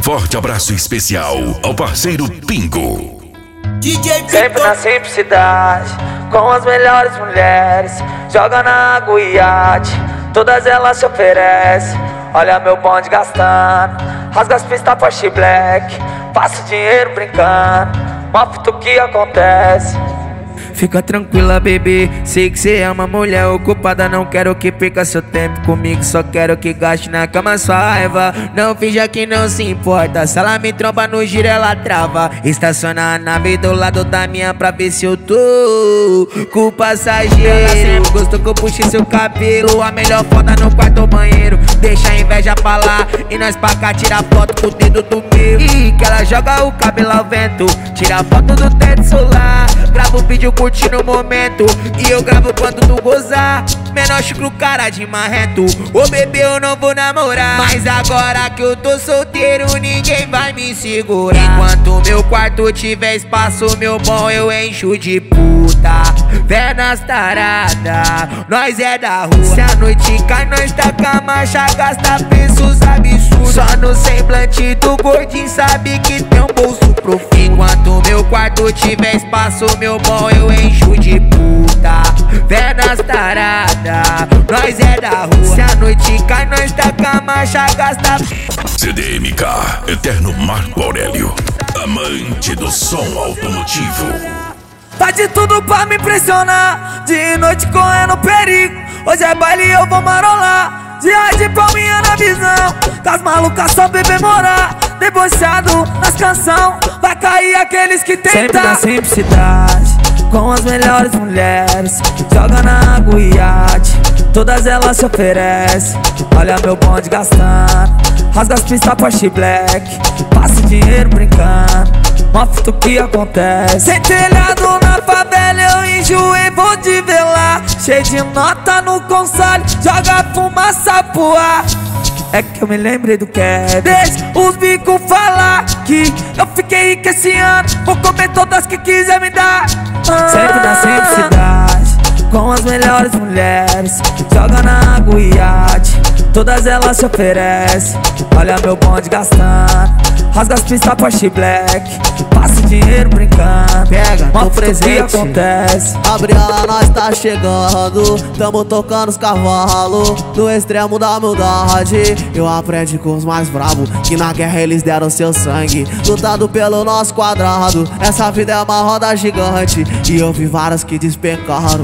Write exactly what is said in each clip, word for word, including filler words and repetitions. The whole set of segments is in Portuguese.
forte abraço especial ao parceiro Pingo. D J Sempre na simplicidade, com as melhores mulheres, joga na água e iate, todas elas se oferecem. Olha meu bonde gastando, rasga as pistas Porsche Black, passa o dinheiro brincando, mostra o que acontece. Fica tranquila, bebê, sei que cê é uma mulher ocupada. Não quero que perca seu tempo comigo, só quero que gaste na cama sua raiva. Não finja que não se importa, se ela me tromba no giro ela trava. Estaciona a nave do lado da minha pra ver se eu tô com o passageiro. Ela sempre gostou que eu puxe seu cabelo, a melhor foda no quarto ou banheiro. Deixa a inveja pra lá e nós pra cá tira foto com o dedo do meu. E que ela joga o cabelo ao vento, tira foto do teto solar, grava o vídeo curtindo o momento, e eu gravo quando tu gozar. Menor chucro, cara de marrento. Ô bebê, eu não vou namorar, mas agora que eu tô solteiro ninguém vai me segurar. Enquanto meu quarto tiver espaço, meu bom, eu encho de puta. Pernas tarada, nós é da rua. Se a noite cai, nós taca a marcha, gasta preços absurdos. Só no semblante do gordinho sabe que tem um bolso profundo. Enquanto meu quarto tiver espaço, meu bom, eu encho de puta. Pernas tarada, nós é da rua. Se a noite cai, nós taca a marcha, gasta. C D M K, Eterno Marco Aurélio, amante do som automotivo. Tá de tudo pra me impressionar, de noite correndo perigo. Hoje é baile e eu vou marolar, dia de palminha na visão, com as malucas só beber morar. Debochado nas canção, vai cair aqueles que tentam. Sempre na simplicidade, com as melhores mulheres, joga na água e iate, todas elas se oferecem. Olha meu bonde gastando, rasga as pistas Porsche Black, passa o dinheiro brincando, mostra o que acontece. Sem telhado na favela eu enjoei, vou te ver lá, cheio de nota no console, joga fumaça pro ar. É que eu me lembrei do que é. Deixa os bicos falar que eu fiquei rico esse ano, vou comer todas que quiser me dar. ah. Sempre na simplicidade, com as melhores mulheres, joga na água e iate, todas elas se oferecem. Olha meu bonde gastando, rasga as pistas Porsche Black, passa o dinheiro brincando, pega, mostra o presente, que acontece. Gabriela, nós tá chegando, tamo tocando os cavalos, no extremo da humildade. Eu aprendi com os mais bravos, que na guerra eles deram seu sangue, lutado pelo nosso quadrado. Essa vida é uma roda gigante, e eu vi várias que despencaram.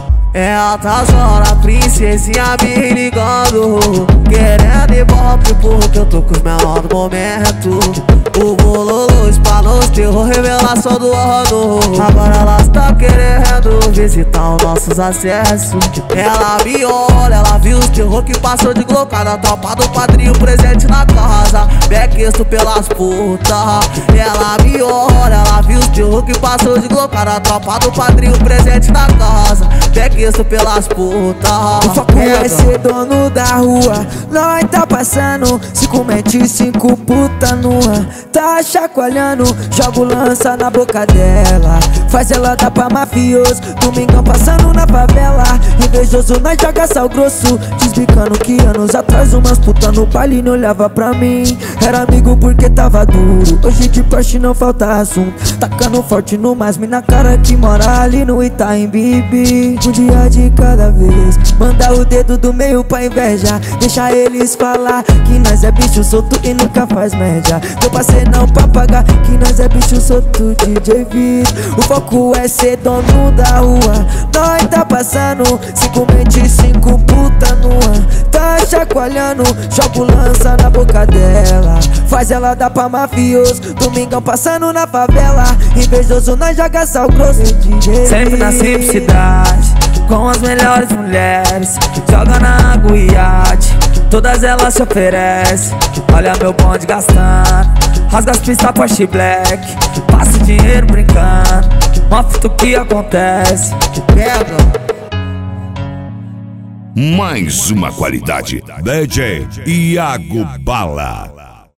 É altas horas, princesinha me ligando, querendo ibope porque eu tô com os menores do momento. O bololô espanou, terror, revelação do ano. Agora elas tá querendo visitar os nossos acessos. Ela me olha, ela viu os terror que passou de gloca na tropa do padrinho presente na casa, bequesto pelas putas. Ela me olha, ela viu os terror que passou de gloca na tropa do padrinho presente na casa, bequesto pelas putas. O foco é ser dono da rua, nós tá passando cinco mente e cinco puta nua. Tá chacoalhando, jogo lança na boca dela, faz ela dar pra mafioso. Domingão passando na favela, invejoso nós joga sal grosso, desbicando que anos atrás umas puta no baile não olhava pra mim. Era amigo porque tava duro, hoje de Porsche não falta assunto, tacando forte no mais mina cara que mora ali no Itaim Bibi. Um dia de cada vez, manda o dedo do meio pra inveja, deixa eles falar que nós é bicho solto e nunca faz média. Tô passei não pra pagar, que nós é bicho solto, D J Viz. O foco é ser dono da rua, nós tá passando cinco mente e cinco puta nua. Tá chacoalhando, jogo lança na boca dela, faz ela dar pra mafioso. Domingão passando na favela, invejoso nós joga sal grosso, D J. Sempre na simplicidade, com as melhores mulheres, joga na água e iate, todas elas se oferecem. Olha meu bonde gastando, rasga as pistas Porsche Black, passa o dinheiro brincando, mostra o que acontece. Pega. Mais uma qualidade, D J Iago Bala.